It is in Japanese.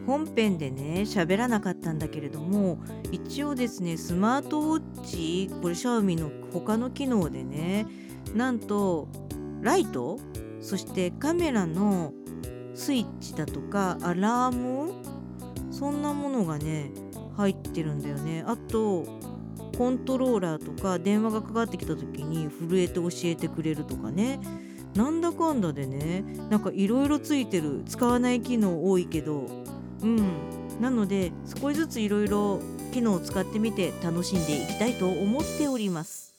本編でね喋らなかったんだけれども、一応ですねスマートウォッチ、これシャオミの他の機能でね、なんとライト、そしてカメラのスイッチだとかアラーム、そんなものがね入ってるんだよね。あとコントローラーとか電話がかかってきた時に震えて教えてくれるとかね、なんだかんだでね、なんかいろいろついてる。使わない機能多いけど、なので少しずついろいろ機能を使ってみて楽しんでいきたいと思っております。